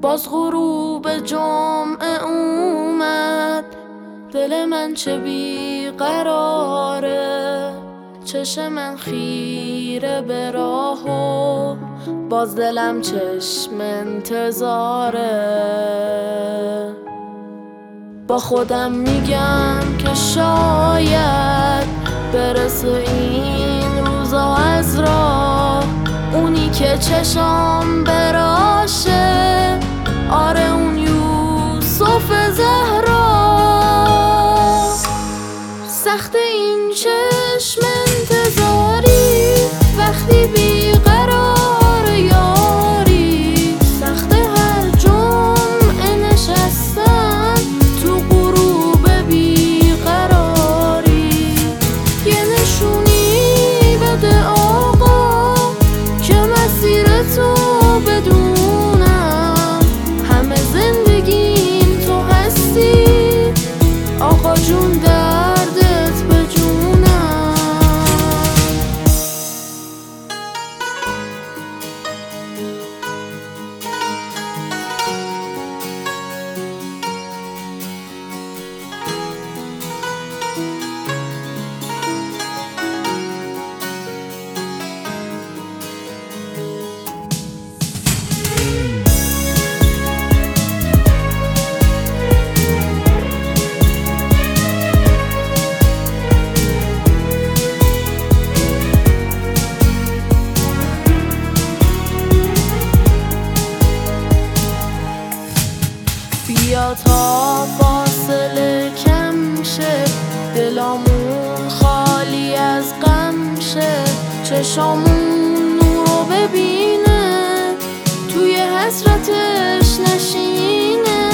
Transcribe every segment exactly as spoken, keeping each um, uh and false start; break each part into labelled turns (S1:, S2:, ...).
S1: باز غروب جمعه اومد، دل من چه بیقراره، چشم من خیره به راه و باز دلم چشم انتظاره. با خودم میگم که شاید برسه این روزا از راه، اونی که چشام براشه، آره اون یوسف زهرا. سخت این چشم انتظاری وقتی بیقرار یاری، سخت هر جمعه نشستن تو غروب بیقراری. یه نشونی بده آقا که مسیر تو بدونم، همه زندگیم تو هستی آقا جون، دردت به جونم. بیا تا فاصله کم شه، دلامون خالی از غم شه، چشامون نورو ببینه، توی حسرتش نشینه.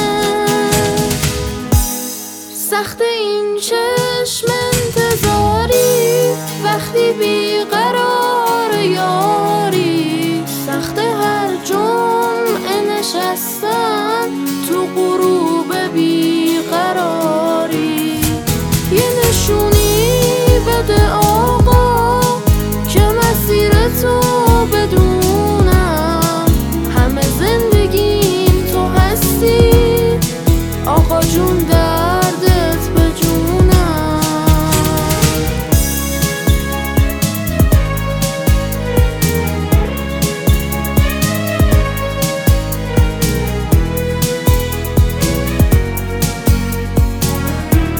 S1: سخت این چشم انتظاری وقتی بیقرار یاری، سخت هر جمعه نشستن تو غروب بیقراری. یه نشونی بده آقا که مسیر تو بدونم، همه زندگیم تو هستی آقا جون، دردت به جونم.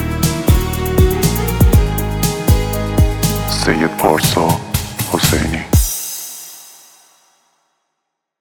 S2: سید پارسا حسینی.